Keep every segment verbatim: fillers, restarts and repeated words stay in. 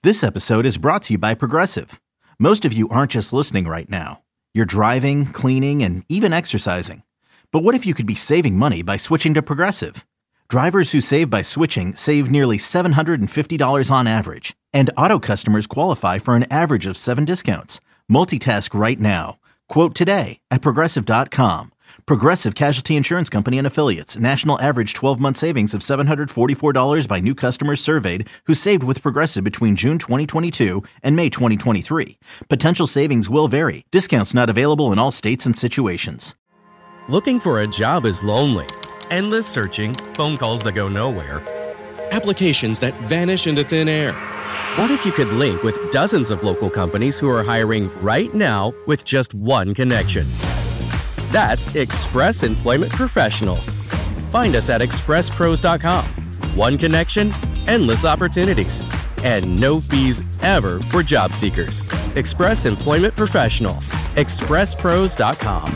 This episode is brought to you by Progressive. Most of you aren't just listening right now. You're driving, cleaning, and even exercising. But what if you could be saving money by switching to Progressive? Drivers who save by switching save nearly seven hundred fifty dollars on average. And auto customers qualify for an average of seven discounts. Multitask right now. Quote today at Progressive dot com. Progressive Casualty Insurance Company and Affiliates. National average twelve-month savings of seven hundred forty-four dollars by new customers surveyed who saved with Progressive between June twenty twenty-two and May twenty twenty-three. Potential savings will vary. Discounts not available in all states and situations. Looking for a job is lonely. Endless searching, phone calls that go nowhere, applications that vanish into thin air. What if you could link with dozens of local companies who are hiring right now with just one connection? That's Express Employment Professionals. Find us at express pros dot com. One connection, endless opportunities, and no fees ever for job seekers. Express Employment Professionals. express pros dot com.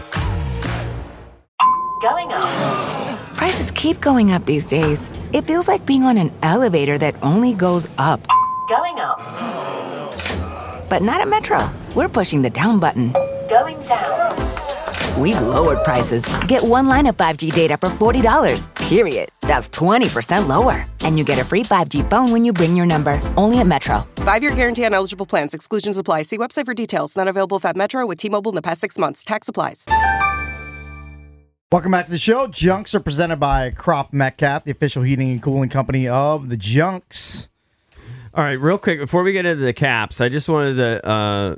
Going up. Prices keep going up these days. It feels like being on an elevator that only goes up. Going up. But not at Metro. We're pushing the down button. Going down. We've lowered prices. Get one line of five G data for forty dollars, period. That's twenty percent lower. And you get a free five G phone when you bring your number. Only at Metro. Five-year guarantee on eligible plans. Exclusions apply. See website for details. Not available at Metro with T-Mobile in the past six months. Tax applies. Welcome back to the show. Junks are presented by Crop Metcalf, the official heating and cooling company of the Junks. All right, real quick, before we get into the caps, I just wanted to uh,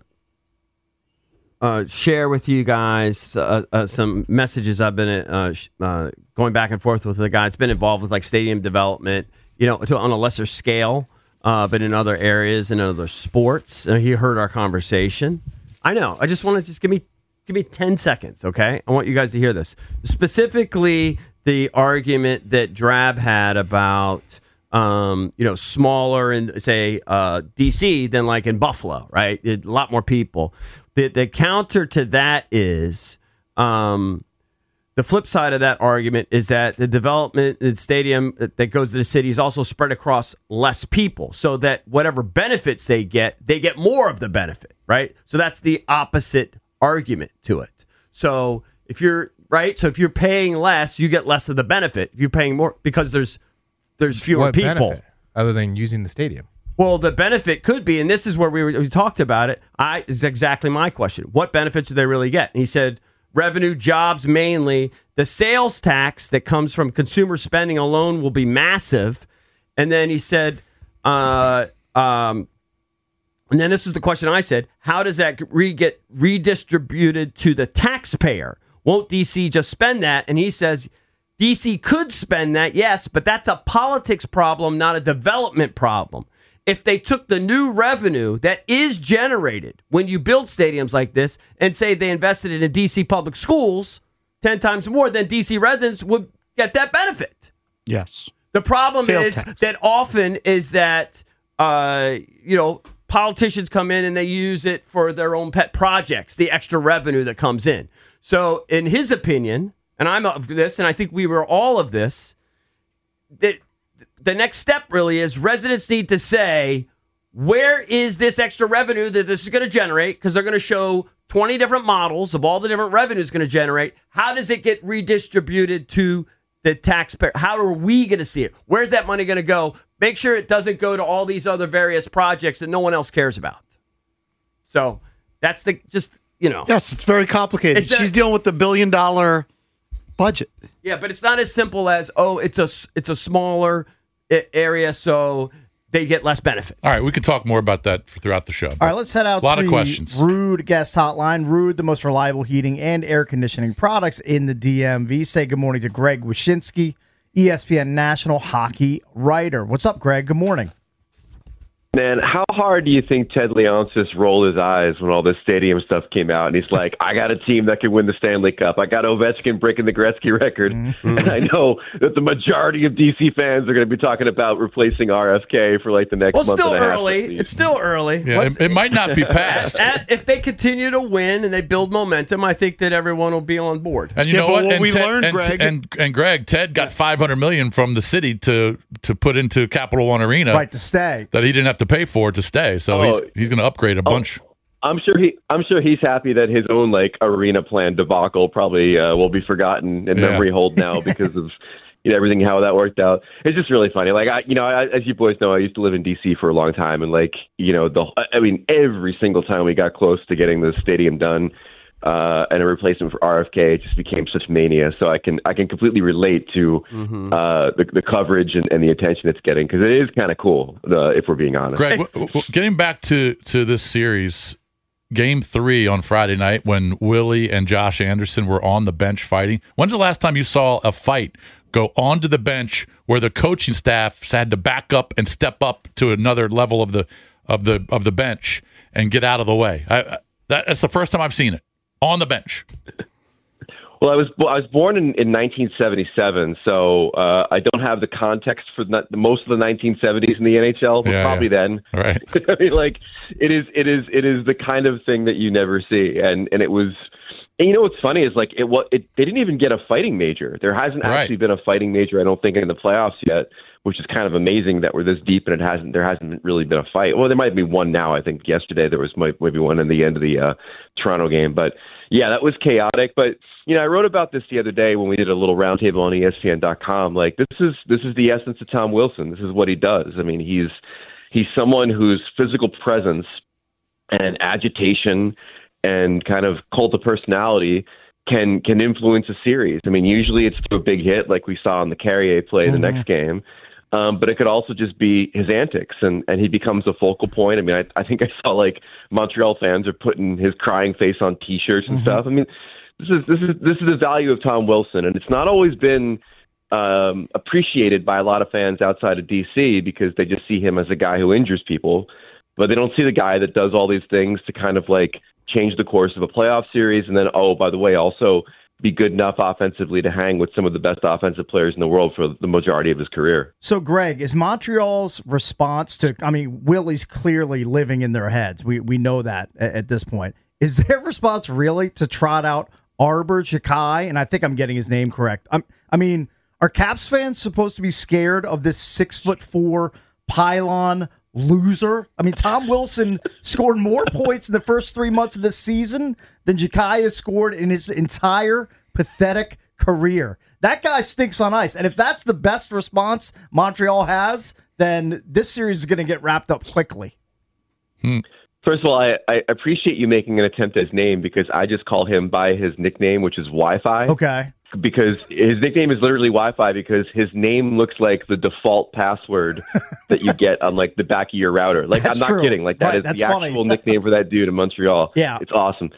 uh, share with you guys uh, uh, some messages I've been uh, sh- uh, going back and forth with the guy that's been involved with like stadium development, you know, to, on a lesser scale, uh, but in other areas and other sports. Uh, he heard our conversation. I know. I just want to just give me give me ten seconds, okay? I want you guys to hear this. Specifically, the argument that Drab had about Um, you know, smaller in, say, uh, D C than like in Buffalo, right? It, a lot more people. The, the counter to that is um, the flip side of that argument is that the development in stadium that goes to the city is also spread across less people, so that whatever benefits they get, they get more of the benefit, right? So that's the opposite argument to it. So if you're right, so if you're paying less, you get less of the benefit. If you're paying more because there's There's fewer what people benefit, other than using the stadium. Well, the benefit could be, and this is where we, were, we talked about it. I this is exactly my question. What benefits do they really get? And he said revenue, jobs mainly. The sales tax that comes from consumer spending alone will be massive. And then he said, uh, um, and then this is the question I said: how does that re- get redistributed to the taxpayer? Won't D C just spend that? And he says D C could spend that, yes, but that's a politics problem, not a development problem. If they took the new revenue that is generated when you build stadiums like this and say they invested it in D C public schools ten times more, then D C residents would get that benefit. Yes. The problem Sales is tax. that often is that, uh, you know, politicians come in and they use it for their own pet projects, the extra revenue that comes in. So in his opinion, and I'm of this, and I think we were all of this, that the next step really is residents need to say, where is this extra revenue that this is going to generate? Because they're going to show twenty different models of all the different revenues going to generate. How does it get redistributed to the taxpayer? How are we going to see it? Where's that money going to go? Make sure it doesn't go to all these other various projects that no one else cares about. So that's the, just, you know. Yes, it's very complicated. It's a- She's dealing with the billion dollar budget. Yeah, but it's not as simple as, oh, it's a, it's a smaller I- area, so they get less benefit. All right, we could talk more about that throughout the show. All right, let's head out a lot to of the questions. Rude guest hotline. Rude, the most reliable heating and air conditioning products in the D M V. Say good morning to Greg Wyshynski, E S P N national hockey writer. What's up, Greg? Good morning. Man, how hard do you think Ted Leonsis rolled his eyes when all this stadium stuff came out? And he's like, I got a team that can win the Stanley Cup. I got Ovechkin breaking the Gretzky record. Mm-hmm. And I know that the majority of D C fans are going to be talking about replacing R F K for like the next well, month still and a half. early. It's still early. Yeah, it, it might not be passed. At, at, if they continue to win and they build momentum, I think that everyone will be on board. And you Yeah, know but what? what and we Ted, learned, and, Greg- and, and Greg, Ted got five hundred million dollars from the city to to put into Capital One Arena Right, to stay. that he didn't have to pay for to stay, so Oh. he's he's going to upgrade a bunch. I'm sure he. I'm sure he's happy that his own like arena plan debacle probably uh, will be forgotten in Yeah. memory hold now because of you know everything how that worked out. It's just really funny. Like I, you know, I, as you boys know, I used to live in D C for a long time, and like you know, the I mean, every single time we got close to getting the stadium done uh, and a replacement for R F K, it just became such mania. So I can I can completely relate to Mm-hmm. uh, the the coverage and, and the attention it's getting because it is kind of cool. Uh, if we're being honest, Greg, w- w- getting back to to this series. Game three on Friday night when Willie and Josh Anderson were on the bench fighting. When's the last time you saw a fight go onto the bench where the coaching staff had to back up and step up to another level of the of the of the bench and get out of the way? I, I, that, that's the first time I've seen it on the bench. Well, I was I was born in, in nineteen seventy-seven, so uh, I don't have the context for not, most of the nineteen seventies in the N H L, but Yeah, probably yeah. then. Right. I mean, like it is it is it is the kind of thing that you never see, and and it was. And you know what's funny is like it what it they didn't even get a fighting major. There hasn't Right. actually been a fighting major, I don't think, in the playoffs yet, which is kind of amazing that we're this deep and it hasn't there hasn't really been a fight. Well, there might be one now. I think yesterday there was might, maybe one in the end of the uh, Toronto game, but yeah, that was chaotic. But you know, I wrote about this the other day when we did a little roundtable on E S P N dot com. Like this is this is the essence of Tom Wilson. This is what he does. I mean, he's he's someone whose physical presence and agitation and kind of cult of personality can can influence a series. I mean, usually it's through a big hit like we saw in the Carrier play Mm-hmm. the next game. Um, but it could also just be his antics, and, and he becomes a focal point. I mean, I, I think I saw like Montreal fans are putting his crying face on T-shirts and Mhm. stuff. I mean, this is this is this is the value of Tom Wilson, and it's not always been um, appreciated by a lot of fans outside of D C because they just see him as a guy who injures people, but they don't see the guy that does all these things to kind of like change the course of a playoff series, and then oh, by the way, also be good enough offensively to hang with some of the best offensive players in the world for the majority of his career. So, Greg, is Montreal's response to, I mean, Willie's clearly living in their heads. We we know that at, at this point. Is their response really to trot out Arbor Xhekaj? And I think I'm getting his name correct. I'm, I mean, are Caps fans supposed to be scared of this six foot four pylon loser? I mean, Tom Wilson scored more points in the first three months of this season than Xhekaj has scored in his entire pathetic career. That guy stinks on ice. And if that's the best response Montreal has, then this series is going to get wrapped up quickly. Hmm. First of all, I, I appreciate you making an attempt at his name because I just call him by his nickname, which is Wi-Fi. Okay. Because his nickname is literally Wi-Fi because his name looks like the default password that you get on like the back of your router. Like, That's I'm not true. kidding. Like that Right, is that's the funny. actual nickname for that dude in Montreal. Yeah. It's awesome.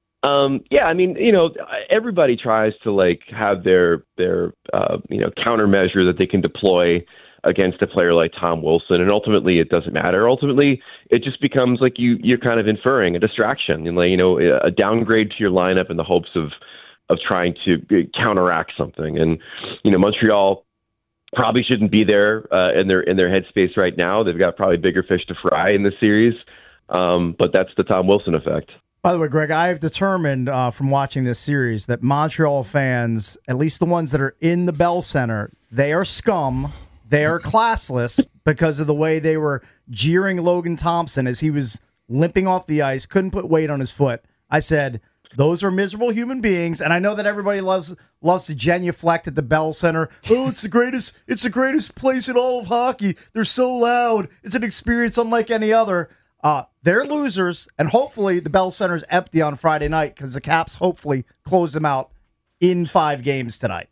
Um, yeah, I mean, you know, everybody tries to like have their their uh, you know countermeasure that they can deploy against a player like Tom Wilson, and ultimately it doesn't matter. Ultimately, it just becomes like you you're kind of inferring a distraction and like you know a downgrade to your lineup in the hopes of of trying to counteract something. And you know, Montreal probably shouldn't be there uh, in their in their headspace right now. They've got probably bigger fish to fry in this series, um, but that's the Tom Wilson effect. By the way, Greg, I have determined uh, from watching this series that Montreal fans, at least the ones that are in the Bell Center, they are scum. They are classless because of the way they were jeering Logan Thompson as he was limping off the ice, couldn't put weight on his foot. I said, those are miserable human beings, and I know that everybody loves loves to genuflect at the Bell Center. Oh, it's the greatest! It's the greatest place in all of hockey. They're so loud. It's an experience unlike any other. Uh, they're losers, and hopefully the Bell Center's empty on Friday night because the Caps hopefully close them out in five games tonight.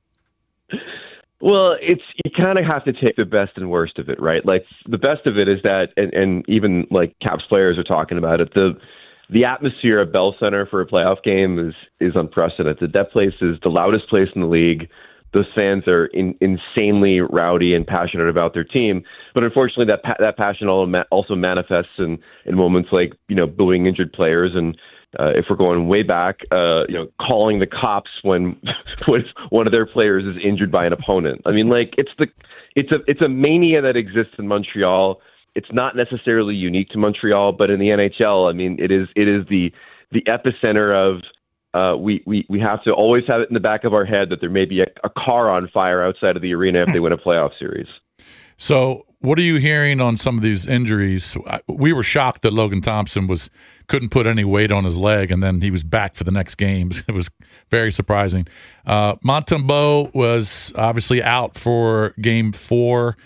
Well, it's you kind of have to take the best and worst of it, right? Like the best of it is that, and, and even like Caps players are talking about it. The the atmosphere at Bell Center for a playoff game is is unprecedented. That place is the loudest place in the league. Those fans are in, insanely rowdy and passionate about their team. But unfortunately, that pa- that passion also manifests in, in moments like, you know, booing injured players. And uh, if we're going way back, uh, you know, calling the cops when, when one of their players is injured by an opponent. I mean, like, it's the it's a it's a mania that exists in Montreal. It's not necessarily unique to Montreal, but in the N H L, I mean, it is it is the the epicenter of Uh, we, we, we have to always have it in the back of our head that there may be a, a car on fire outside of the arena if they win a playoff series. So what are you hearing on some of these injuries? We were shocked that Logan Thompson was couldn't put any weight on his leg, and then he was back for the next games. It was very surprising. Uh, Montembeault was obviously out for Game Four.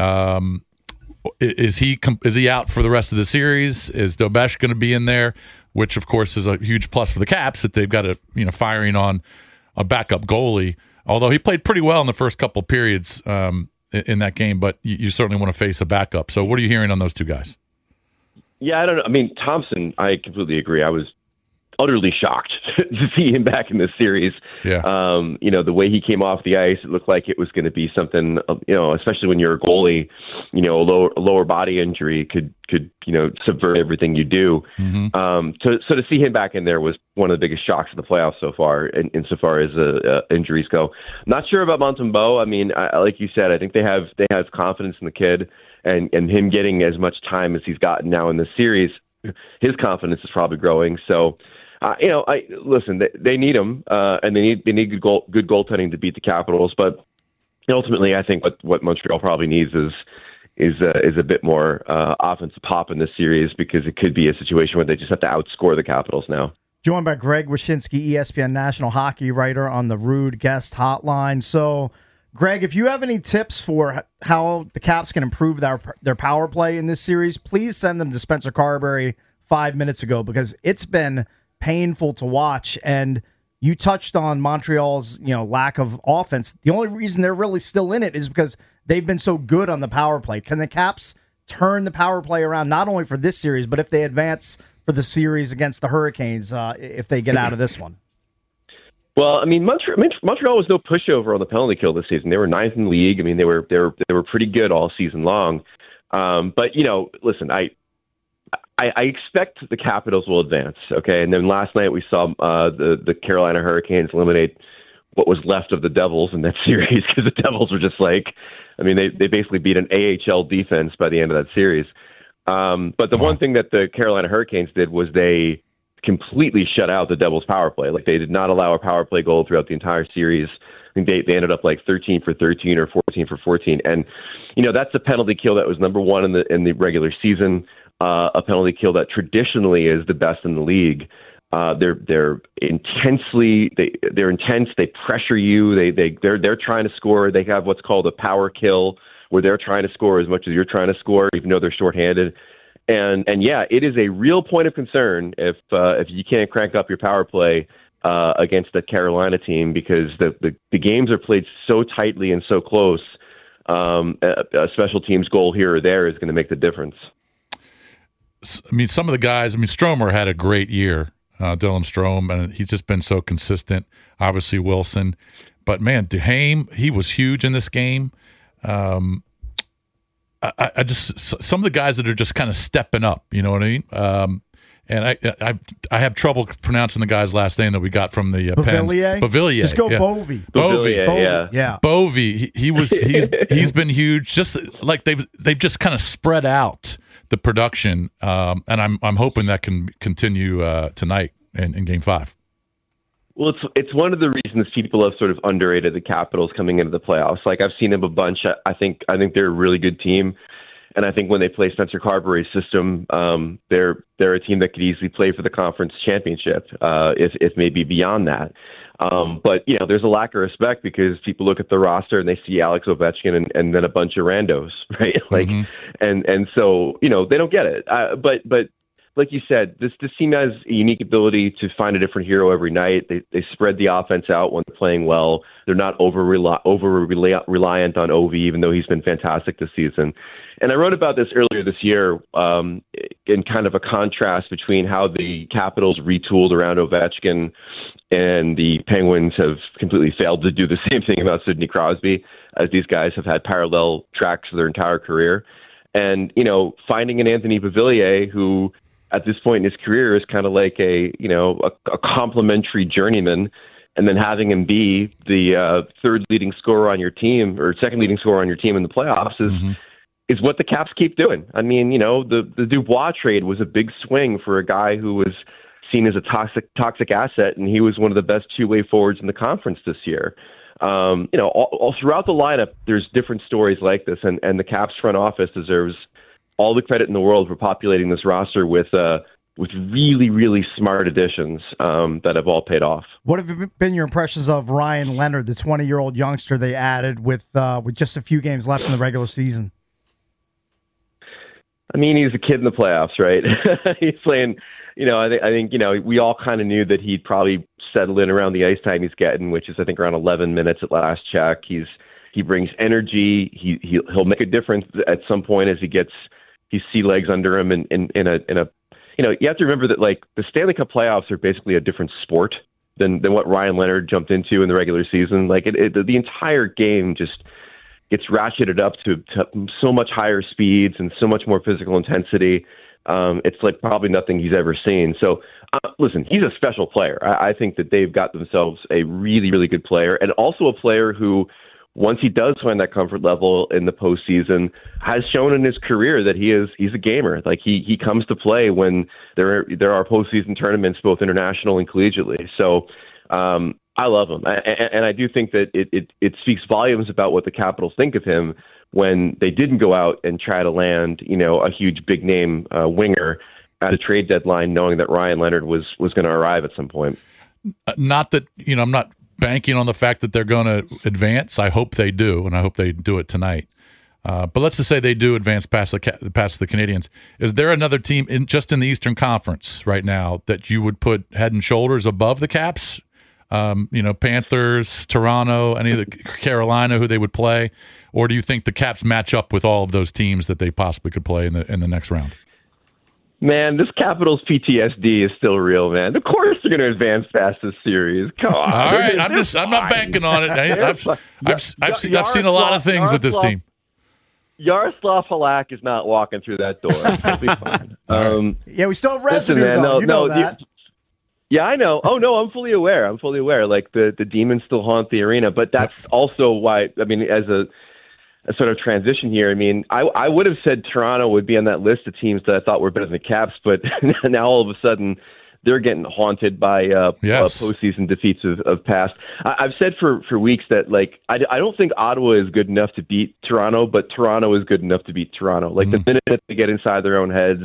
Um, is he is he out for the rest of the series? Is Dobesh going to be in there? Which, of course, is a huge plus for the Caps that they've got a you know firing on a backup goalie. Although he played pretty well in the first couple of periods um, in, in that game, but you, you certainly want to face a backup. So, what are you hearing on those two guys? Yeah, I don't know. I mean, Thompson, I completely agree. I was utterly shocked to see him back in this series. Yeah. Um, you know, the way he came off the ice, it looked like it was going to be something, you know, especially when you're a goalie, you know, a lower, a lower body injury could, could, you know, subvert everything you do. Mm-hmm. Um, so, so to see him back in there was one of the biggest shocks of the playoffs so far, in, insofar as uh, uh, injuries go. Not sure about Montembeault. I mean, I, like you said, I think they have, they have confidence in the kid, and, and him getting as much time as he's gotten now in this series, his confidence is probably growing. So, Uh, you know, I listen. They, they need him, uh, and they need they need good goal, good goaltending to beat the Capitals. But ultimately, I think what, what Montreal probably needs is is uh, is a bit more uh, offensive pop in this series, because it could be a situation where they just have to outscore the Capitals now. Joined by Greg Wyshynski, E S P N national hockey writer, on the Rude Guest Hotline. So, Greg, if you have any tips for how the Caps can improve their their power play in this series, please send them to Spencer Carberry five minutes ago, because it's been painful to watch. And you touched on Montreal's, you know, lack of offense. The only reason they're really still in it is because they've been so good on the power play. Can the Caps turn the power play around, not only for this series, but if they advance for the series against the Hurricanes, uh, if they get out of this one? Well, I mean, Montreal, Montreal was no pushover on the penalty kill this season. They were ninth in the league. I mean, they were they were they were pretty good all season long. Um, but you know, listen, I. I, I expect the Capitals will advance, okay? And then last night we saw uh, the, the Carolina Hurricanes eliminate what was left of the Devils in that series, because the Devils were just like, I mean, they, they basically beat an A H L defense by the end of that series. Um, but the one thing that the Carolina Hurricanes did was they completely shut out the Devils' power play. Like, they did not allow a power play goal throughout the entire series. I think they, they ended up like thirteen for thirteen or fourteen for fourteen. And, you know, that's a penalty kill that was number one in the in the regular season. Uh, a penalty kill that traditionally is the best in the league. Uh, they're they're intensely they they're intense. They pressure you. They they they're they're trying to score. They have what's called a power kill, where they're trying to score as much as you're trying to score, even though they're shorthanded. And and yeah, it is a real point of concern if uh, if you can't crank up your power play uh, against the Carolina team, because the, the the games are played so tightly and so close. Um, a, a special teams goal here or there is going to make the difference. I mean, some of the guys, I mean, Stromer had a great year, uh, Dylan Strome, and he's just been so consistent. Obviously, Wilson. But, man, Duhaime, he was huge in this game. Um, I, I just, some of the guys that are just kind of stepping up, you know what I mean? Um, and I, I I have trouble pronouncing the guy's last name that we got from the uh, Pens. Beauvillier. Just go yeah. Bovey. Bovey. Beauvillier, yeah. Yeah. Bovey. He, he was, he's, he's been huge. Just like they've, they've just kind of spread out the production, um, and I'm I'm hoping that can continue uh, tonight in, in Game Five. Well, it's it's one of the reasons people have sort of underrated the Capitals coming into the playoffs. Like, I've seen them a bunch. I, I think I think they're a really good team, and I think when they play Spencer Carberry's system, um, they're they're a team that could easily play for the conference championship, uh, if if maybe beyond that. Um, but, you know, there's a lack of respect because people look at the roster and they see Alex Ovechkin and, and then a bunch of randos, right? Like, mm-hmm. and, and so, you know, they don't get it. Uh, but, but like you said, this, this team has a unique ability to find a different hero every night. They, they spread the offense out when they're playing well. They're not over rely, over reliant on Ovi, even though he's been fantastic this season. And I wrote about this earlier this year, um, in kind of a contrast between how the Capitals retooled around Ovechkin and the Penguins have completely failed to do the same thing about Sidney Crosby, as these guys have had parallel tracks for their entire career. And, you know, finding an Anthony Beauvillier who at this point in his career is kind of like a, you know, a, a complimentary journeyman, and then having him be the uh, third leading scorer on your team or second leading scorer on your team in the playoffs is, mm-hmm. is what the Caps keep doing. I mean, you know, the, the Dubois trade was a big swing for a guy who was seen as a toxic toxic asset, and he was one of the best two-way forwards in the conference this year. um, you know, all, all throughout the lineup, there's different stories like this, and, and the Caps front office deserves all the credit in the world for populating this roster with uh, with really, really smart additions um, that have all paid off. What have been your impressions of Ryan Leonard, the twenty-year-old youngster they added with uh, with just a few games left in the regular season? I mean, he's a kid in the playoffs, right? He's playing, you know, I, th- I think, you know, we all kind of knew that he'd probably settle in around the ice time he's getting, which is, I think, around eleven minutes at last check. He's He brings energy. He, he, he'll make a difference at some point as he gets his sea legs under him in, in, in a, in a, you know, you have to remember that, like, the Stanley Cup playoffs are basically a different sport than, than what Ryan Leonard jumped into in the regular season. Like, it, it, the entire game just gets ratcheted up to, to so much higher speeds and so much more physical intensity. Um, it's like probably nothing he's ever seen. So, uh, listen, he's a special player. I, I think that they've got themselves a really, really good player, and also a player who, once he does find that comfort level in the postseason, has shown in his career that he is he's a gamer. Like he he comes to play when there are, there are postseason tournaments, both international and collegiately. So um, I love him, I, and I do think that it, it it speaks volumes about what the Capitals think of him when they didn't go out and try to land, you know, a huge big name uh, winger at a trade deadline, knowing that Ryan Leonard was was going to arrive at some point. Not that, you know, I'm not banking on the fact that they're going to advance. I hope they do, and I hope they do it tonight. Uh, but let's just say they do advance past the past the Canadiens. Is there another team in just in the Eastern Conference right now that you would put head and shoulders above the Caps? Um, you know, Panthers, Toronto, any of the Carolina who they would play, or do you think the Caps match up with all of those teams that they possibly could play in the in the next round? Man, this Capitals P T S D is still real, man. Of course they're going to advance past this series. Come on. All right, I'm just I'm not banking on it. I, I've I've, I've, I've, seen, I've seen a lot of things with this team. Yaroslav Halak is not walking through that door. He'll be fine. Um, yeah, we still have residue, listen, man, though. no, you know no, that. You, yeah, I know. Oh, no, I'm fully aware. I'm fully aware. Like, the, the demons still haunt the arena. But that's also why, I mean, as a, a sort of transition here, I mean, I, I would have said Toronto would be on that list of teams that I thought were better than the Caps. But now all of a sudden, they're getting haunted by uh, yes. uh, postseason defeats of, of past. I, I've said for, for weeks that, like, I, I don't think Ottawa is good enough to beat Toronto, but Toronto is good enough to beat Toronto. Like, mm-hmm. the minute they get inside their own heads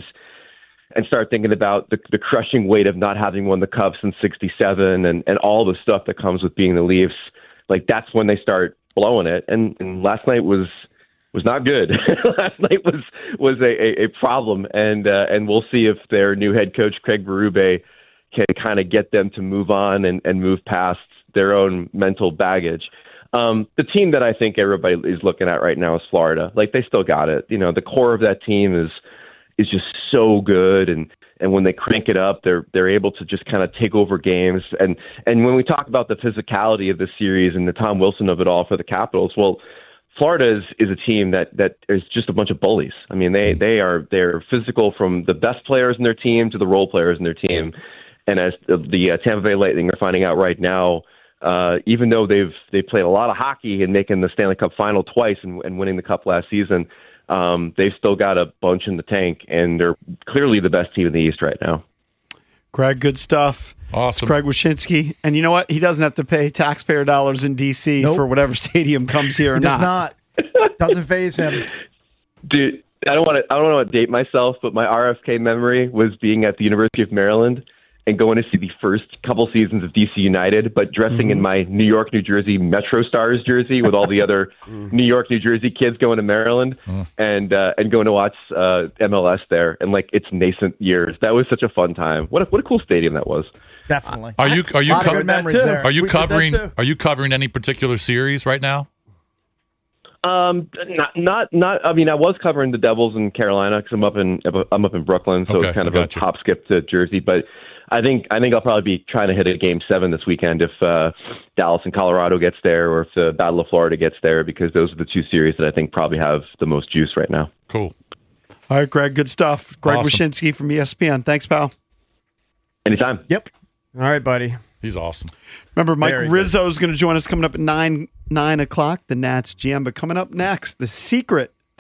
and start thinking about the, the crushing weight of not having won the Cup since sixty-seven and, and all the stuff that comes with being the Leafs, like, that's when they start blowing it. And, and last night was was not good. Last night was was a, a, a problem, and uh, and we'll see if their new head coach, Craig Berube, can kind of get them to move on and, and move past their own mental baggage. Um, the team that I think everybody is looking at right now is Florida. Like, they still got it. You know, the core of that team is is just so good, and and when they crank it up, they're they're able to just kind of take over games. And and when we talk about the physicality of the series and the Tom Wilson of it all for the Capitals, well, Florida is, is a team that that is just a bunch of bullies. I mean, they they are they're physical from the best players in their team to the role players in their team. And as the, the uh, Tampa Bay Lightning are finding out right now, uh, even though they've they played a lot of hockey and making the Stanley Cup final twice and, and winning the Cup last season, um, they've still got a bunch in the tank, and they're clearly the best team in the East right now. Greg, good stuff. Awesome. It's Greg Wyshynski. And you know what? He doesn't have to pay taxpayer dollars in D C nope. for whatever stadium comes here or he not. Does not. Doesn't faze him. Dude, I don't want to I don't want to date myself, but my R F K memory was being at the University of Maryland and going to see the first couple seasons of D C United, but dressing mm-hmm. in my New York, New Jersey Metro Stars jersey with all the other New York, New Jersey kids going to Maryland mm. and uh, and going to watch uh, M L S there in like its nascent years. That was such a fun time. What a, what a cool stadium that was. Definitely. Are you are you covering Are you covering are you covering any particular series right now? Um, not, not, not. I mean, I was covering the Devils in Carolina because I'm up in, I'm up in Brooklyn, so okay, it's kind of I a gotcha. hop skip to Jersey. But I think, I think I'll probably be trying to hit a game seven this weekend if uh, Dallas and Colorado gets there, or if the Battle of Florida gets there, because those are the two series that I think probably have the most juice right now. Cool. All right, Greg, good stuff. Greg Awesome. Wyshynski from E S P N. Thanks, pal. Anytime. Yep. All right, buddy. He's awesome. Remember, Mike Very Rizzo is going to join us coming up at nine nine o'clock. The Nats G M. But coming up next, the secret to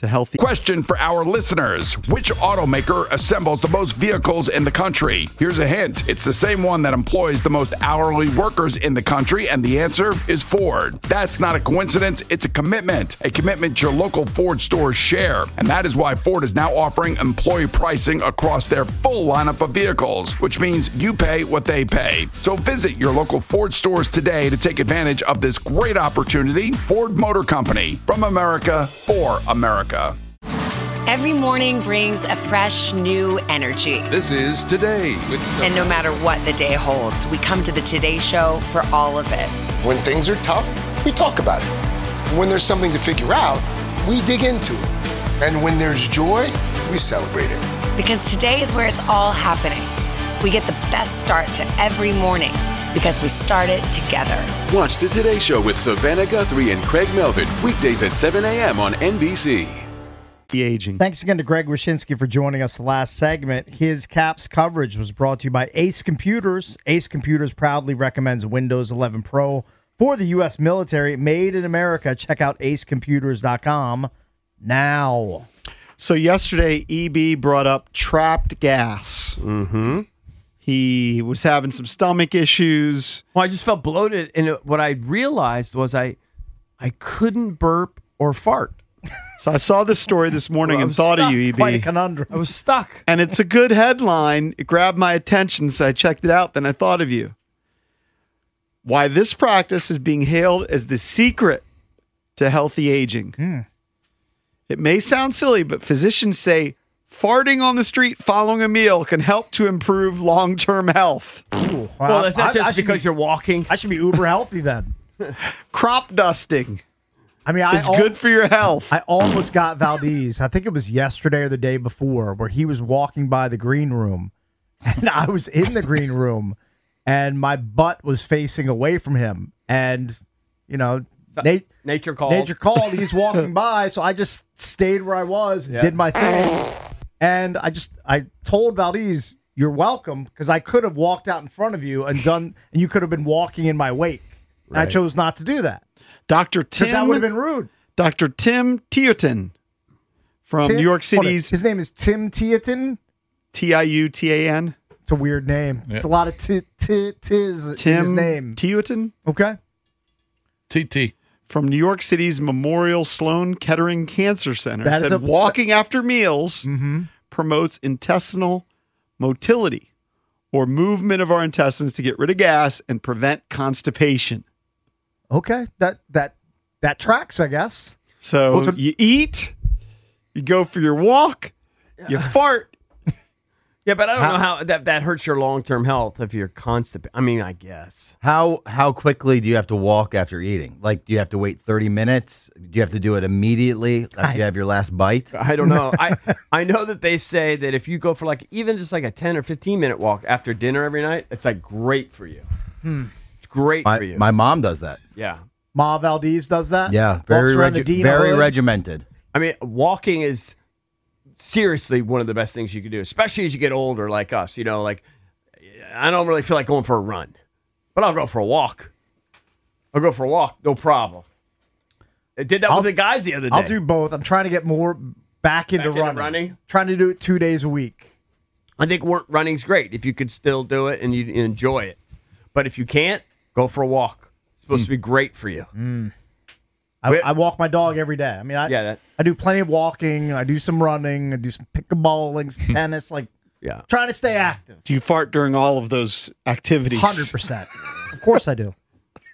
to healthy. Question for our listeners. Which automaker assembles the most vehicles in the country? Here's a hint. It's the same one that employs the most hourly workers in the country, and the answer is Ford. That's not a coincidence. It's a commitment. A commitment your local Ford stores share. And that is why Ford is now offering employee pricing across their full lineup of vehicles, which means you pay what they pay. So visit your local Ford stores today to take advantage of this great opportunity. Ford Motor Company, from America for America. Every morning brings a fresh, new energy. This is Today with Sophie. And no matter what the day holds, we come to the Today Show for all of it. When things are tough, we talk about it. When there's something to figure out, we dig into it. And when there's joy, we celebrate it. Because today is where it's all happening. We get the best start to every morning because we start it together. Watch the Today Show with Savannah Guthrie and Craig Melvin, weekdays at seven a.m. on N B C. Aging. Thanks again to Greg Wyshynski for joining us the last segment. His Caps coverage was brought to you by Ace Computers. Ace Computers proudly recommends Windows eleven Pro for the U S military. Made in America. Check out ace computers dot com now. So yesterday, E B brought up trapped gas. Mm-hmm. He was having some stomach issues. Well, I just felt bloated, and it, what I realized was I, I couldn't burp or fart. So I saw this story this morning well, and thought stuck. of you, E B. Quite a conundrum. I was stuck. And it's a good headline. It grabbed my attention, so I checked it out. Then I thought of you. Why this practice is being hailed as the secret to healthy aging. Mm. It may sound silly, but physicians say farting on the street following a meal can help to improve long-term health. Ooh, Well, that's not I- just I should because be- you're walking. I should be uber healthy then. Crop dusting I mean, I is al- good for your health. I almost got Valdez. I think it was yesterday or the day before, where he was walking by the green room, and I was in the green room, and my butt was facing away from him, and you know, Nate, nature called. Nature called. He's walking by, so I just stayed where I was, and Yeah. did my thing, and I just I told Valdez, "You're welcome," because I could have walked out in front of you and done, and you could have been walking in my wake. And I Right. chose not to do that. Doctor Because Tim that would have been rude. Doctor Tim Tiotin from Tim- New York hold on. City's His name is Tim Tiotin. T I U T A N. It's a weird name. Yeah. It's a lot of t t tis in Tim his name. Tiotin Okay. T T. from New York City's Memorial Sloan Kettering Cancer Center That is said a- walking after meals Mm-hmm. promotes intestinal motility, or movement of our intestines to get rid of gas and prevent constipation. Okay. That that that tracks, I guess. So Well, you eat, you go for your walk, you fart. Yeah, but I don't How- know how that, that hurts your long-term health if you're constipated. I mean, I guess. How how quickly do you have to walk after eating? Like, do you have to wait thirty minutes? Do you have to do it immediately after I- you have your last bite? I don't know. I I know that they say that if you go for like even just like a ten or fifteen minute walk after dinner every night, it's like great for you. Hmm. It's great My, for you. my mom does that. yeah. Ma Valdez does that. Yeah, Walks very around the regi- Dino very Hood. regimented. I mean, walking is seriously one of the best things you can do, especially as you get older like us. You know, like I don't really feel like going for a run, but I'll go for a walk. I'll go for a walk, no problem. I did that I'll- with the guys the other day. I'll do both. I'm trying to get more back into Back into running. running? Trying to do it two days a week. I think work running's great if you could still do it and you enjoy it. But if you can't, go for a walk. It's supposed to be great for you. I, We- I walk my dog every day. I mean, I, Yeah, that- I do plenty of walking. I do some running. I do some pickleballing, some tennis. Like, Yeah. trying to stay active. Do you fart during all of those activities? Hundred percent. Of course I do.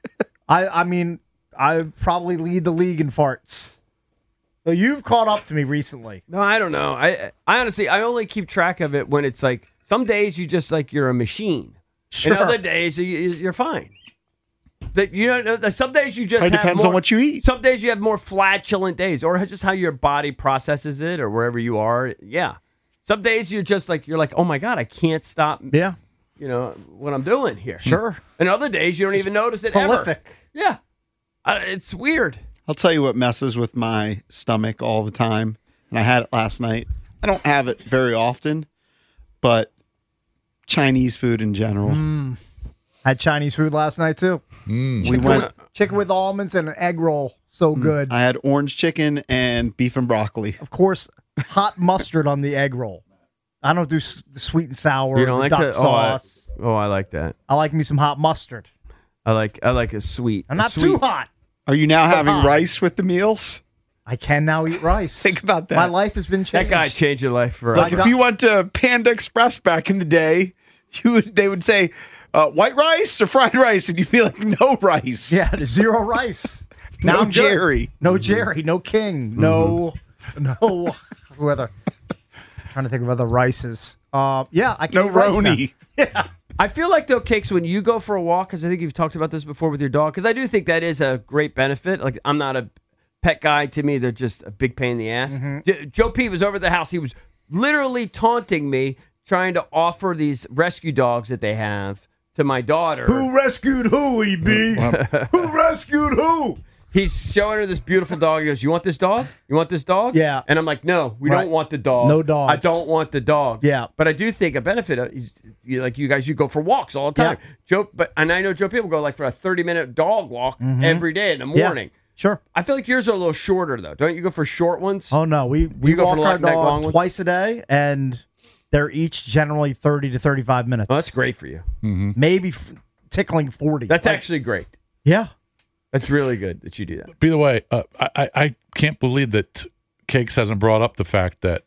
I I mean, I probably lead the league in farts. So you've caught up to me recently. No, I don't know. I I honestly I only keep track of it when it's like some days you just like you're a machine. Sure. And other days you, you- you're fine. That you know, that some days you just It have depends more- on what you eat. Some days you have more flatulent days, or just how your body processes it, or wherever you are. Yeah. Some days you're just like you're like, oh my god, I can't stop. Yeah. You know what I'm doing here. Sure. And other days you don't even notice it. Prolific. Ever. Yeah. Uh, it's weird. I'll tell you what messes with my stomach all the time, and I had it last night. I don't have it very often, but Chinese food in general. Mm. Had Chinese food last night too. Mm. We Chicken, went. with, chicken with almonds and an egg roll. So good. I had orange chicken and beef and broccoli. Of course, hot mustard on the egg roll. I don't do s- the sweet and sour. You don't the like duck to? Oh I, sauce. oh, I like that. I like me some hot mustard. I like I like a sweet. I'm a not sweet. too hot. Are you now But having hot. rice with the meals? I can now eat rice. Think about that. My life has been That changed. guy changed your life forever. Like if you went to Panda Express back in the day, you would, they would say uh, white rice or fried rice, and you'd be like, no rice. Yeah, zero rice. Now No I'm good. Jerry. No Jerry. No King. No, no. Who other? Trying to think of other rices. Uh, yeah, I can No eat rice now. Roni. Yeah. I feel like though, Cakes, when you go for a walk, because I think you've talked about this before with your dog, because I do think that is a great benefit. Like I'm not a pet guy. To me, they're just a big pain in the ass. Mm-hmm. J- Joe Pete was over at the house. He was literally taunting me, trying to offer these rescue dogs that they have to my daughter. Who rescued who, E B? Who rescued who? He's showing her this beautiful dog. He goes, "You want this dog? You want this dog?" Yeah. And I'm like, "No, we Right. don't want the dog. No dogs. I don't want the dog." Yeah. But I do think a benefit of you, like you guys, you go for walks all the time. Yeah. Joe, but and I know Joe people go like for a thirty minute dog walk every day in the Yeah. morning. Sure. I feel like yours are a little shorter though. Don't you go for short ones? Oh no, we we You go walk for our like that long dog one? twice a day, and they're each generally thirty to thirty-five minutes. Oh, that's great for you. Maybe f- tickling forty. That's Like, actually great. yeah. That's really good that you do that. By the way, uh, I, I I can't believe that Cakes hasn't brought up the fact that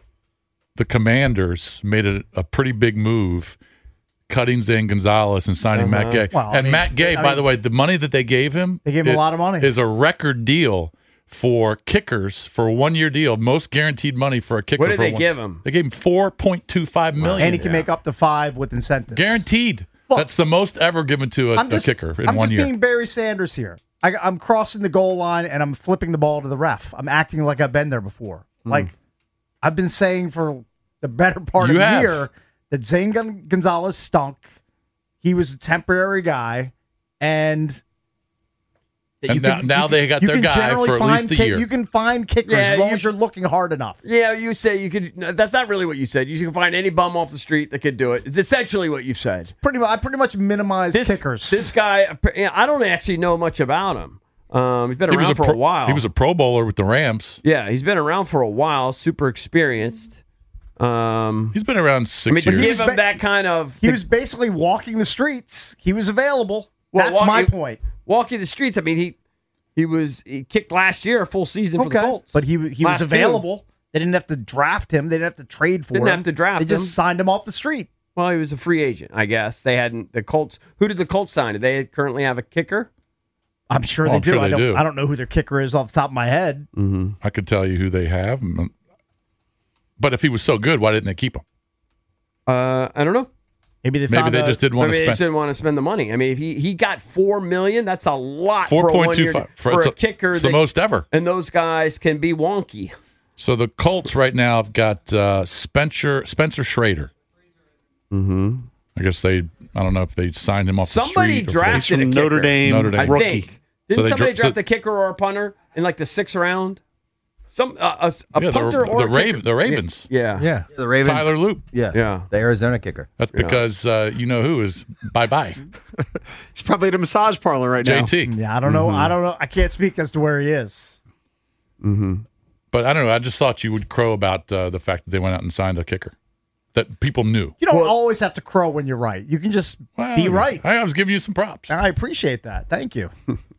the Commanders made a, a pretty big move, cutting Zane Gonzalez and signing Matt Uh-huh. Gay. Well, I and mean, Matt Gay, I by mean- the way, the money that they gave him, They gave him a it- lot of money. is a record deal for kickers for a one year deal, most guaranteed money for a kicker. What did for they one- give him? They gave him four point two five million, And he can make up to five with incentives. guaranteed. Look, That's the most ever given to a, I'm a just, kicker in I'm one just year. being Barry Sanders here. I, I'm crossing the goal line and I'm flipping the ball to the ref. I'm acting like I've been there before. Hmm. Like I've been saying for the better part You of a have. year that Zane Gon- Gonzalez stunk. He was a temporary guy, and that And now- now can- they got you their can guy generally for at find least a kick- year. You can find kickers Yeah, as long you- as you're looking hard enough. Yeah, you say you could. no, That's not really what you said. You can find any bum off the street that could do it. It's essentially what you've said. Pretty much, I pretty much minimize This kickers. This guy, I don't actually know much about him. Um, he's been He was around a for pro, a while. He was a Pro Bowler with the Rams. yeah, he's been around for a while. Super experienced. Um, He's been around six I mean, to years. give was him ba- that kind of he to- was basically walking the streets. He was available. well, That's my walking- point. Walking the streets. I mean, he he was he kicked last year a full season for the Okay, Colts, but he he Last was June. available. They didn't have to draft him. They didn't have to trade for Didn't him. have to draft They just him. signed him off the street. Well, he was a free agent, I guess. They hadn't the Colts. Who did the Colts sign? Do they currently have a kicker? I'm sure Oh, they I'm do. sure I they don't. do. I don't know who their kicker is off the top of my head. Mm-hmm. I could tell you who they have. But if he was so good, why didn't they keep him? Uh, I don't know. Maybe they Maybe found they a- just didn't I want mean, to they spend just didn't want to spend the money. I mean, if he he got four million, that's a lot four for a point one two year five for, it's a kicker. It's the that- most ever. and those guys can be wonky. So the Colts right now have got uh, Spencer Spencer Schrader. Mm-hmm. I guess they. I don't know if they signed him off Somebody the street. or if they- drafted a kicker. Notre Dame, Notre Dame. I rookie. think. Didn't they somebody dra- draft so- a kicker or a punter in like the sixth round? Some uh, a, a Yeah, the- punter or the a Raven- kicker? the Ravens. Yeah, Yeah. The Ravens. Tyler Loop. Yeah. Yeah. The Arizona kicker. That's because uh, you know who is bye bye. He's probably at a massage parlor right now. J T. Yeah, I don't know. Mm-hmm. I don't know. I can't speak as to where he is. Mm-hmm. But I don't know. I just thought you would crow about uh, the fact that they went out and signed a kicker that people knew. You don't always have to crow when you're right. You can just Well, be right. I was giving you some props. I appreciate that. Thank you.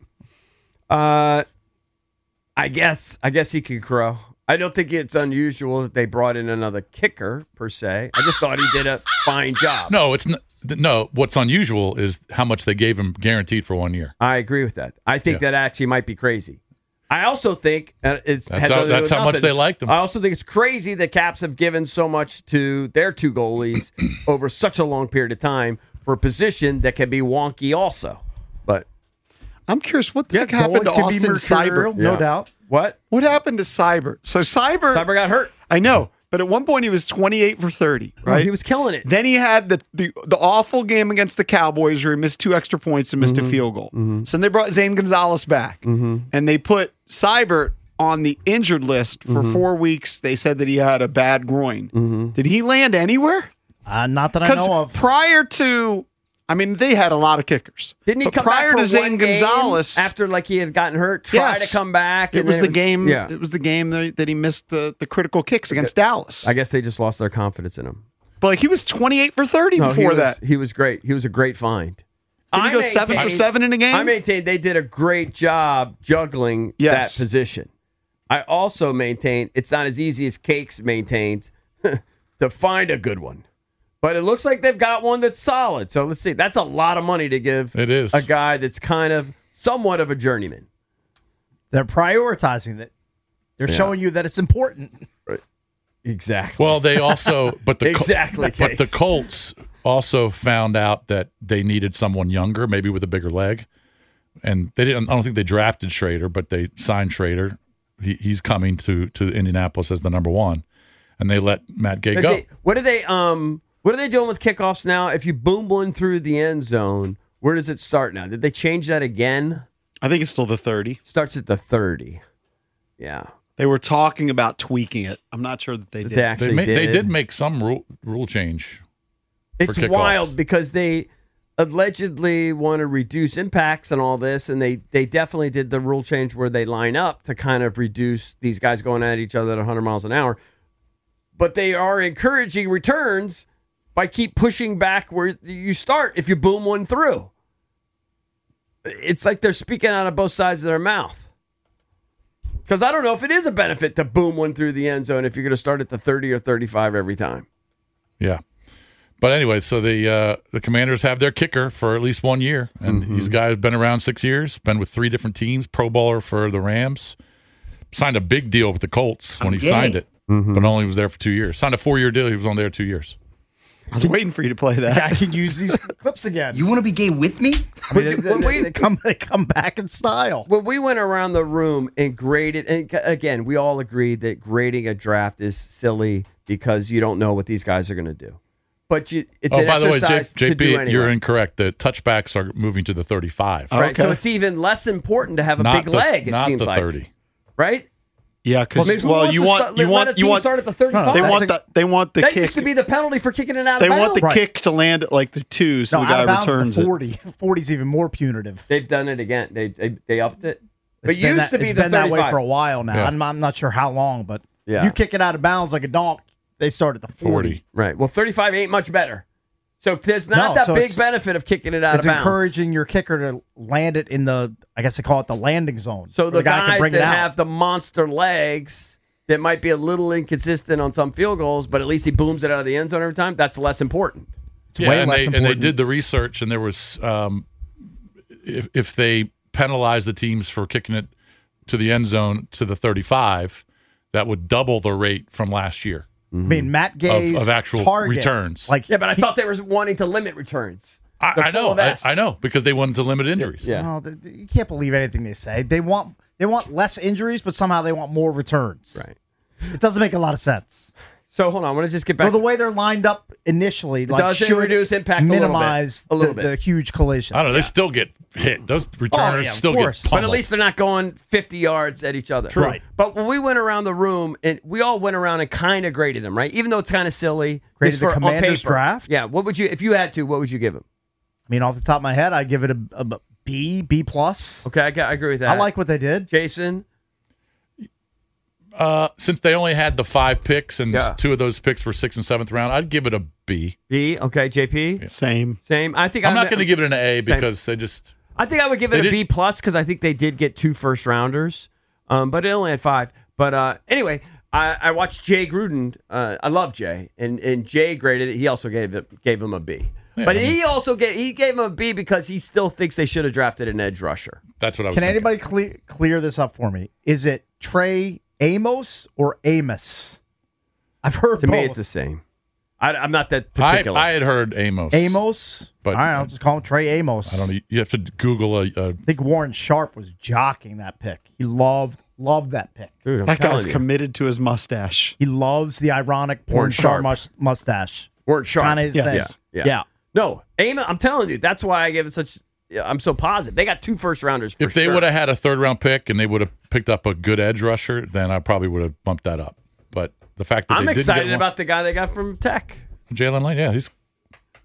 Uh, I guess I guess he could crow. I don't think it's unusual that they brought in another kicker per se. I just thought he did a fine job. No, it's not. No, what's unusual is how much they gave him guaranteed for one year. I agree with that. I think Yeah. that actually might be crazy. I also think uh, it's That's has how- nothing to do that's with how much nothing. they liked him. I also think it's crazy that Caps have given so much to their two goalies over such a long period of time for a position that can be wonky also. But I'm curious what the heck happened to goalies can be Austin mercurial, Cyber. no Yeah. doubt. what? What happened to Cyber? So Cyber, Cyber got hurt. I know, but at one point he was twenty-eight for thirty, Oh, right? he was killing it. Then he had the, the the awful game against the Cowboys where he missed two extra points and missed Mm-hmm. a field goal. So then they brought Zane Gonzalez back, and they put Cyber on the injured list for Mm-hmm. four weeks. They said that he had a bad groin. Did he land anywhere? Uh, not that I Because know of. prior to I mean, they had a lot of kickers. Didn't he but come prior back for to Zane one game Gonzalez after like he had gotten hurt? Try Yes. to come back. It and was then the game. Yeah. It was the game that, that he missed the, the critical kicks against Dallas. I guess they just lost their confidence in him. But like he was twenty-eight for thirty No, he before was- that. He was great. He was a great find. Did he I go seven for maintain- seven in a game? I maintain they did a great job juggling Yes. that position. I also maintain it's not as easy as Cakes maintains to find a good one. But it looks like they've got one that's solid. So let's see. That's a lot of money to give It is. a guy that's kind of somewhat of a journeyman. They're prioritizing it. They're Yeah. showing you that it's important. Exactly. Well, they also, but the Col- Exactly, but the Case. Colts also found out that they needed someone younger, maybe with a bigger leg, and they didn't. I don't think they drafted Schrader, but they signed Schrader. He, he's coming to to Indianapolis as the number one, and they let Matt Gay But go. they- what are they? Um, what are they doing with kickoffs now? If you boom one through the end zone, where does it start now? Did they change that again? I think it's still the thirty. Starts at the thirty. Yeah. They were talking about tweaking it. I'm not sure that they did. They actually They, ma- they did. did make some rule rule change. for It's kickoffs. wild because they allegedly want to reduce impacts and all this, and they, they definitely did the rule change where they line up to kind of reduce these guys going at each other at one hundred miles an hour. But they are encouraging returns by keep pushing back where you start if you boom one through. It's like they're speaking out of both sides of their mouth. Because I don't know if it is a benefit to boom one through the end zone if you're going to start at the thirty or thirty-five every time. Yeah. But anyway, so the uh, the Commanders have their kicker for at least one year, and Mm-hmm. he's a guy who's been around six years, been with three different teams, Pro Bowler for the Rams, signed a big deal with the Colts when he Yay. signed it, Mm-hmm. but only was there for two years. Signed a four year deal. He was on there two years. I was waiting for you to play that. I can use these clips again. You want to be gay with me? I mean, When- they, when they- we- they come, they come back in style. When we went around the room and graded, and c- again, we all agreed that grading a draft is silly because you don't know what these guys are going to do. But you, it's oh, an by the way, J- exercise to do J P, anyway. you're incorrect. The touchbacks are moving to the thirty-five. Right, so it's even less important to have a Not big the- leg. It not seems the like thirty. right? Yeah, because maybe well, who you wants want to start- you let want a you team want start at the thirty-five. They want That's the they want the that kick. used to be the penalty for kicking it out They of want the bounds. kick to land at like the two, so No, the out of guy bounds to returns it. forty. forty's even more punitive. They've done it again. They they, they upped it. But It's it been used that, to be it's the been that way thirty-five. for a while now. Yeah. I'm, I'm not sure how long, but Yeah. if you kick it out of bounds like a donk, they start at the forty. forty. Right. Well, thirty-five ain't much better. So there's not No, that so big it's- benefit of kicking it out It's of bounds. encouraging your kicker to land it in the, I guess they call it the landing zone. So where the, guy can guys bring that it out. have the monster legs that might be a little inconsistent on some field goals, but at least he booms it out of the end zone every time, that's less important. It's Yeah, way and less they, and they important. did the research, and there was um, if if they penalize the teams for kicking it to the end zone to the thirty-five, that would double the rate from last year. I mean, Matt Gay's of, of actual target, returns. Like, Yeah, but I he- thall they were wanting to limit returns. I, The I know, full I, vest. I know, because they wanted to limit injuries. Yeah. No, they- they- you can't believe anything they say. They want they want less injuries, but somehow they want more returns. Right. It doesn't make a lot of sense. So hold on, I want to just get back Well, the to way they're lined up initially, like, does it should reduce impact a little bit. minimize A little the, bit. the huge collision. I don't know. They still get hit. Those returners yeah, of still course. get But pummeled. at least they're not going fifty yards at each other. True. Right. But when we went around the room, and we all went around and kind of graded them, right? Even though it's kind of silly. Graded just the for- on Commanders paper. draft? Yeah. What would you, if you had to, what would you give them? I mean, off the top of my head, I give it a, a B, B plus. Okay, I, I agree with that. I like what they did. Jason. Uh, since they only had the five picks and Yeah. two of those picks were sixth and seventh round, I'd give it a B. B. Okay, J P. Same. Same. I think I'm I- not going to give it an A Same. because they just. I think I would give They it a did- B plus because I think they did get two first rounders, um, but it only had five. But uh, anyway, I, I watched Jay Gruden. Uh, I love Jay, and and Jay graded it. He also gave it gave him a B. Yeah, but I mean- he also gave he gave him a B because he still thinks they should have drafted an edge rusher. That's what I was Can thinking. anybody cle- clear this up for me? Is it Trey Amos or Amos? I've heard To both. me, it's the same. I, I'm not that I, particular. I had heard Amos. Amos. But- All right, I'll just call him Trey Amos. I don't know. You have to Google a. a I think Warren Sharp was jockeying that pick. He loved loved that pick. Dude, I'm That telling guy's you. committed to his mustache. He loves the ironic Warren porn star Sharp. mus- mustache. Warren Sharp. Kind of his Yes. thing. Yeah. Yeah. No, Amos. I'm telling you, that's why I give it such. I'm so positive. They got two first rounders. For if they sure. would have had a third round pick and they would have picked up a good edge rusher, then I probably would have bumped that up. But the fact that I'm they didn't excited get one, about the guy they got from Tech. Jalen Lane, yeah, he's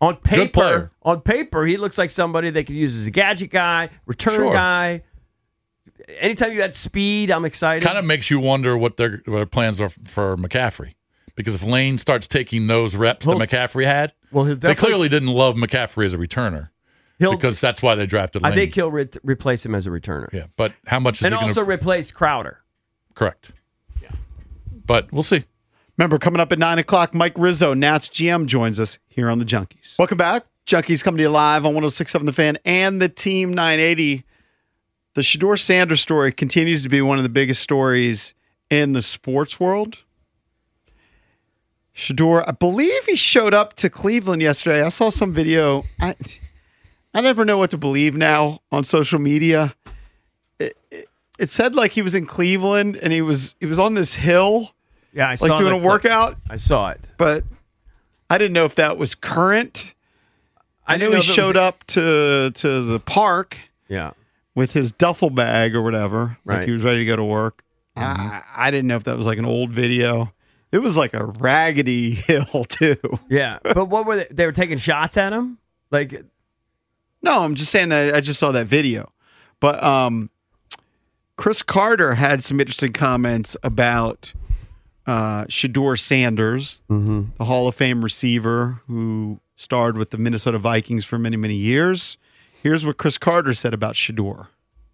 On Good paper, player. on paper, he looks like somebody they could use as a gadget guy, return Sure. guy. Anytime you had speed, I'm excited. Kind of makes you wonder what their, what their plans are for McCaffrey. Because if Lane starts taking those reps Well, that McCaffrey had, well, he'll they definitely- clearly didn't love McCaffrey as a returner. He'll- because that's why they drafted Lane. I think he'll re- replace him as a returner. Yeah, but how much is and he going also to... replace Crowder. Correct. Yeah. But we'll see. Remember, coming up at nine o'clock, Mike Rizzo, Nats G M, joins us here on the Junkies. Welcome back. Junkies coming to you live on one oh six point seven The Fan and the Team nine eighty. The Shedeur Sanders story continues to be one of the biggest stories in the sports world. Shedeur, I believe he showed up to Cleveland yesterday. I saw some video. I, I never know what to believe now on social media. It, it, it said like he was in Cleveland and he was he was on this hill. Yeah, I like saw doing the a clip. workout. I saw it, but I didn't know if that was current. I, I know didn't he know if it showed was- up to to the park. Yeah. With his duffel bag or whatever, like Right. he was ready to go to work. I, I didn't know if that was like an old video. It was like a raggedy hill too. Yeah, but what were they? They were taking shots at him. Like, no, I'm just saying. I, I just saw that video, but um, Chris Carter had some interesting comments about uh, Shedeur Sanders, Mm-hmm. the Hall of Fame receiver who starred with the Minnesota Vikings for many, many years. Here's what Chris Carter said about Shedeur.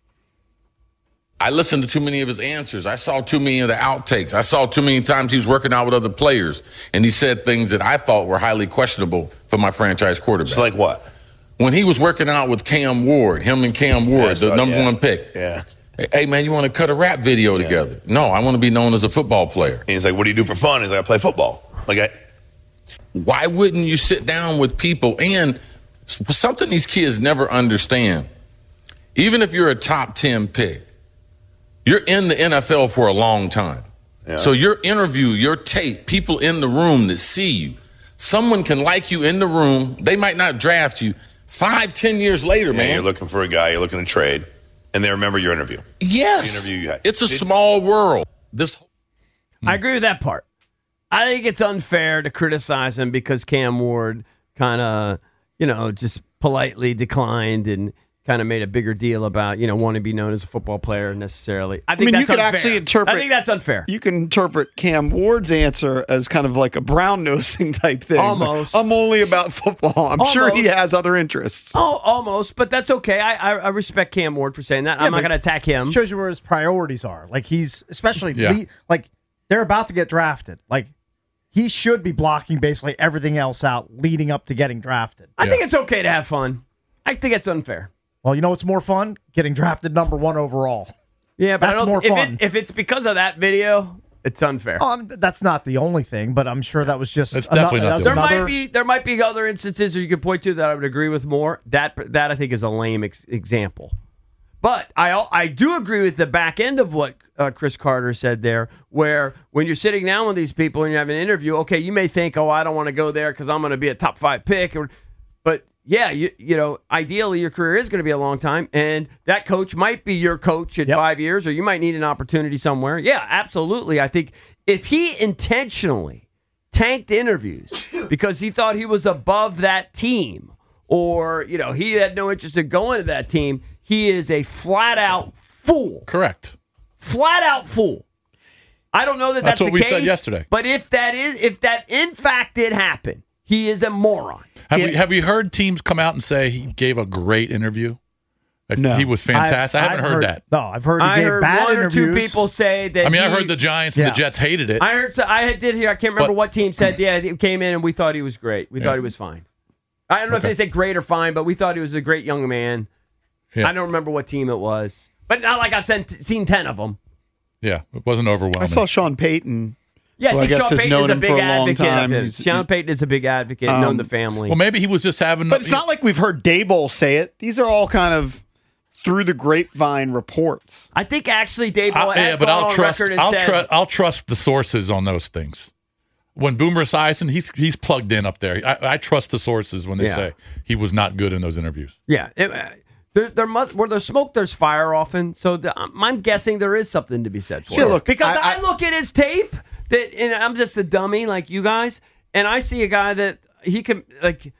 I listened to too many of his answers. I saw too many of the outtakes. I saw too many times he was working out with other players, and he said things that I thought were highly questionable for my franchise quarterback. So like what? When he was working out with Cam Ward, him and Cam Ward, Yeah, I the saw- number yeah. one pick. Yeah. Hey, man, you want to cut a rap video together? No, I want to be known as a football player. And he's like, what do you do for fun? He's like, I play football. Like, I, Why wouldn't you sit down with people? And something these kids never understand, even if you're a top ten pick, you're in the N F L for a long time. Yeah. So your interview, your tape, people in the room that see you, someone can like you in the room. They might not draft you five, ten years later, yeah, man. you're looking for a guy, you're looking to trade, and they remember your interview. Yes. The interview you had. It's a Did- small world. This I agree with that part. I think it's unfair to criticize him because Cam Ward kind of, you know, just politely declined and kind of made a bigger deal about, you know, wanting to be known as a football player necessarily. I I think mean, that's you could unfair. actually interpret. I think that's unfair. You can interpret Cam Ward's answer as kind of like a brown nosing type thing. Almost. I'm only about football. I'm sure he Almost. has other interests. Oh, almost, but that's okay. I I, I respect Cam Ward for saying that. Yeah, I'm not but going to attack him. Shows you where his priorities are. Like he's especially Yeah. le- like they're about to get drafted. Like he should be blocking basically everything else out leading up to getting drafted. I think it's okay to have fun. I think it's unfair. Well, you know what's more fun? Getting drafted number one overall. Yeah, but that's I don't, more if, fun. it, if it's because of that video, it's unfair. Oh, I mean, that's not the only thing, but I'm sure that was just. It's definitely not the There another, might be there might be other instances that you could point to that I would agree with more. That that I think is a lame ex- example. But I al- I do agree with the back end of what uh, Chris Carter said there, where when you're sitting down with these people and you have an interview, okay, you may think, oh, I don't want to go there because I'm going to be a top five pick, or, but yeah, you you know, ideally your career is going to be a long time, and that coach might be your coach in five years, or you might need an opportunity somewhere. Yeah, absolutely. I think if he intentionally tanked interviews because he thought he was above that team, or you know he had no interest in going to that team, he is a flat out fool. Correct. Flat out fool. I don't know that that's, That's what the we case, said yesterday. But if that is, if that in fact did happen, he is a moron. Have we have you heard teams come out and say he gave a great interview? Like, No. He was fantastic. I, haven't I've heard, that. No, I've heard he I gave heard bad one or two interviews. people say that. I mean, I he- heard the Giants and Yeah. the Jets hated it. I heard. So I did hear. I can't remember But- what team said. Yeah, he came in and we thought he was great. We Yeah. thought he was fine. I don't know Okay. if they said great or fine, but we thought he was a great young man. Yeah. I don't remember what team it was, but not like I've sent, seen ten of them. Yeah, it wasn't overwhelming. I saw Sean Payton. Yeah, who I I think guess Sean has Payton known is a him big for a long advocate time. of his. He's- Sean Payton is a big advocate, Um, known the family. Well, maybe he was just having. But it's not like we've heard Daboll say it. These are all kind of through the grapevine reports. I think actually Dave I'll, has yeah, but gone I'll on trust. record and I'll said, trust. I'll trust the sources on those things. When Boomer Esiason, he's he's plugged in up there. I, I trust the sources when they Yeah. say he was not good in those interviews. Yeah, it, uh, there, there must where there's smoke, there's fire. Often, so the, I'm, I'm guessing there is something to be said for Yeah, it. look, because I, I- I- look at his tape that, and I'm just a dummy like you guys, and I see a guy that he can like.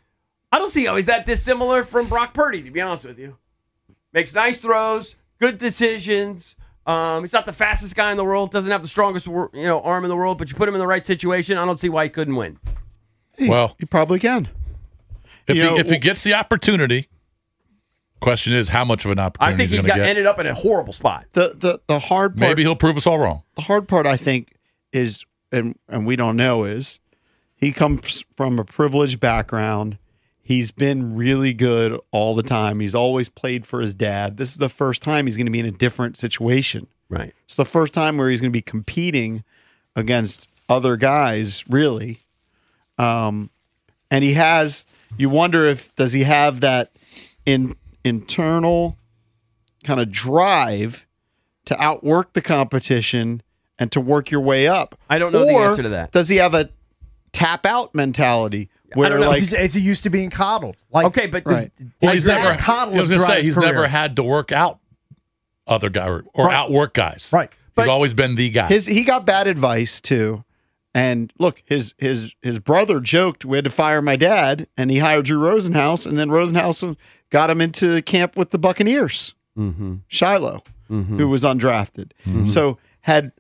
I don't see how he's that dissimilar from Brock Purdy, to be honest with you. Makes nice throws, good decisions. Um, he's not the fastest guy in the world, doesn't have the strongest you know arm in the world, but you put him in the right situation, I don't see why he couldn't win. Well, he probably can. If You he know, if he gets the opportunity, question is how much of an opportunity I think he's he going got to get. ended up in a horrible spot. The the the hard part, Maybe he'll prove us all wrong. The hard part, I think, is and and we don't know is he comes from a privileged background. He's been really good all the time. He's always played for his dad. This is the first time he's going to be in a different situation. Right. It's the first time where he's going to be competing against other guys, really. Um, and he has. You wonder if does he have that in internal kind of drive to outwork the competition and to work your way up. I don't know the Or answer to that. Does he have a tap out mentality? Where I don't know. like is, he, is he used to being coddled? Like, okay, but right. Well, he's never. coddled I was going to throughout say his he's career. never had to work out other guy or, or Right. outwork guys. Right. He's always been the guy. his he got bad advice too. And look, his his his brother joked we had to fire my dad, and he hired Drew Rosenhaus, and then Rosenhaus got him into camp with the Buccaneers. Mm-hmm. Shiloh, Mhm. who was undrafted. Mhm. So had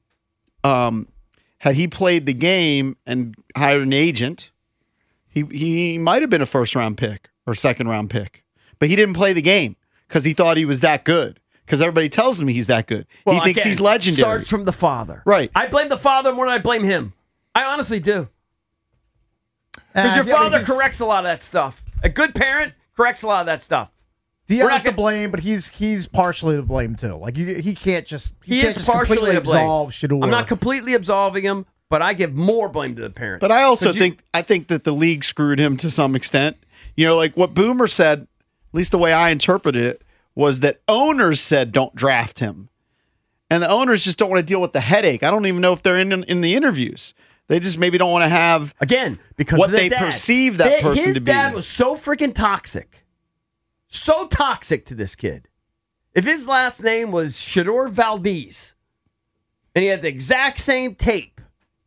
um had he played the game and hired an agent, he he might have been a first round pick or second round pick. But he didn't play the game because he thought he was that good. Because everybody tells him he's that good. Well, he thinks again, he's legendary. Starts from the father. Right. I blame the father more than I blame him. I honestly do. Because Uh, your yeah, but father he's- corrects a lot of that stuff. A good parent corrects a lot of that stuff. We're not Diaz to gonna- blame, but he's he's partially to blame too. Like you, he can't just he, He can't is just partially completely to blame. absolve Shador. I'm not completely absolving him, but I give more blame to the parents. But I also 'Cause you- think I think that the league screwed him to some extent. You know, like what Boomer said, at least the way I interpreted it, was that owners said don't draft him. And the owners just don't want to deal with the headache. I don't even know if they're in in the interviews. They just maybe don't want to have again because what of the they dad. perceive that His- person his to be. dad was so freaking toxic, so toxic to this kid. If his last name was Shador Valdez, and he had the exact same tape,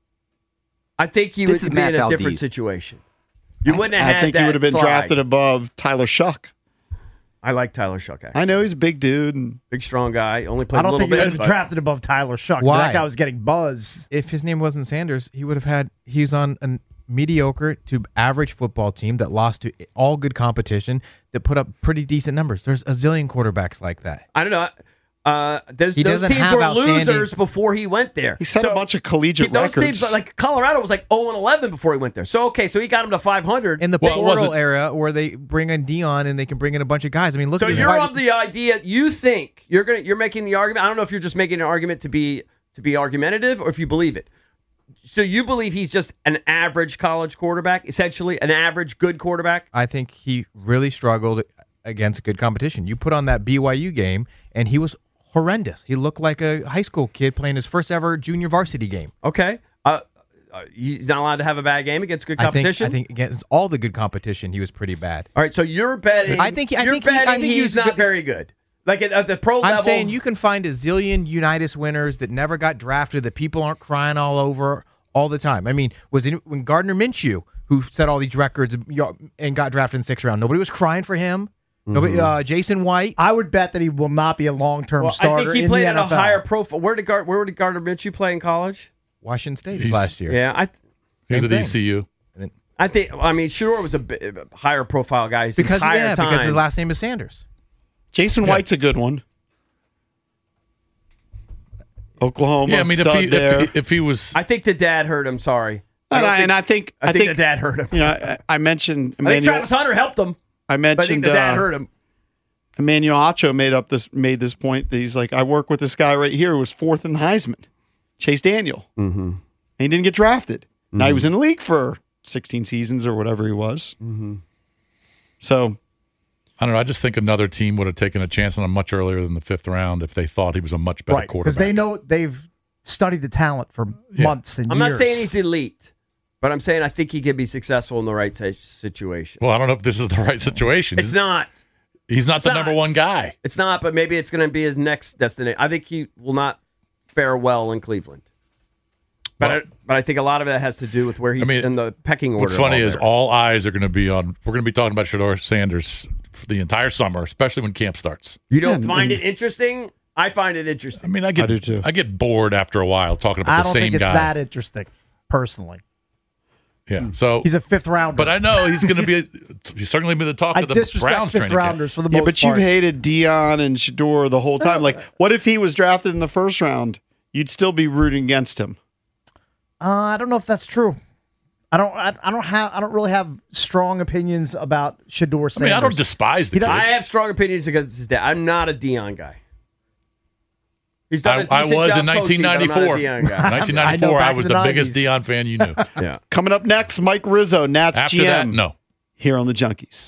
I think he This would is be Matt in a different Valdez. situation. You wouldn't have I had think that he would have been slide. drafted above Tyler Shuck. I like Tyler Shuck. Actually. I know he's a big dude and big strong guy. Only played I a don't little think he bit. would have but- drafted above Tyler Shuck. Why? That guy was getting buzz. If his name wasn't Sanders, he would have had. He was on a mediocre to average football team that lost to all good competition that put up pretty decent numbers. There's a zillion quarterbacks like that. I don't know. Uh, those, He those doesn't teams have were outstanding- losers before he went there. he set a bunch of collegiate those records. teams, like Colorado, was like oh and eleven before he went there. So okay, so he got him to five hundred. In the Well, it portal wasn't- era, where they bring in Dion and they can bring in a bunch of guys. I mean, look So at this you're wide- of the idea you think you're gonna you're making the argument. I don't know if you're just making an argument to be to be argumentative or if you believe it. So you believe he's just an average college quarterback, essentially an average good quarterback? I think he really struggled against good competition. You put on that B Y U game, and he was horrendous. He looked like a high school kid playing his first ever junior varsity game. Okay. Uh, uh, he's not allowed to have a bad game against good I think, competition. I think against all the good competition, he was pretty bad. All right, so you're betting. I think- I you're think he- I betting think he he's was not good- very good. Like at, at the pro level. I'm saying you can find a zillion Unitas winners that never got drafted that people aren't crying all over all the time. I mean, was it when Gardner Minshew, who set all these records and got drafted in sixth round, nobody was crying for him? Nobody, uh, Jason White. I would bet that he will not be a long term Well, starter I think he in played the at N a F L. higher profile. Where did Gar- where did Gardner Minshew play in college? Washington State He's- last year. Yeah, I. He was Same at thing. E C U. I think. I mean, Shador was a, bit, a higher profile guy his Because entire yeah, time. because his last name is Sanders. Jason White's a good one. Oklahoma. Yeah, I mean, if stud he, there. if, if he was, I think the dad hurt him. Sorry, and, don't I, and I think I, think, the dad hurt him. You know, I, I mentioned I think Emmanuel. Travis Hunter helped him. I But mentioned I think the dad uh, hurt him. Emmanuel Acho made up this made this point that he's like, I work with this guy right here who was fourth in the Heisman, Chase Daniel. Mm-hmm. And he didn't get drafted. Now he Mhm. was in the league for sixteen seasons or whatever he was. Mm-hmm. So I don't know. I just think another team would have taken a chance on him much earlier than the fifth round if they thought he was a much better Right, quarterback. because they know they've studied the talent for months and I'm years. not saying he's elite, but I'm saying I think he can be successful in the right si- situation. Well, I don't know if this is the right situation. It's not. He's not It's the number one guy. It's not, but maybe it's going to be his next destination. I think he will not fare well in Cleveland. But I, but I think a lot of it has to do with where he's I mean, in the pecking order. What's funny all is there. all eyes are going to be on. We're going to be talking about Shedeur Sanders for the entire summer, especially when camp starts. You don't Yeah, find and- it interesting? I find it interesting. I mean, I get I do too. I get bored after a while talking about I the don't same think it's guy. that interesting, personally. Yeah, so He's a fifth rounder. but I know he's going to be. He's certainly been the talk I of the disrespect Browns fifth training camp. rounders for the Yeah, most but part. you've hated Dion and Shedeur the whole time. Like, what if he was drafted in the first round? You'd still be rooting against him. Uh, I don't know if that's true. I don't. I, I don't have. I don't really have strong opinions about Shedeur Sanders. I mean, I don't despise the He kid. don't- I have strong opinions because it's his dad. I'm not a Dion guy. He's done a I, I decent was job in coaching, but I'm not a nineteen ninety-four. Dion guy. nineteen I know ninety-four, back I in was the the biggest nineties. Dion fan you knew. Yeah. Coming up next, Mike Rizzo, Nats After G M. that, no. Here on the Junkies.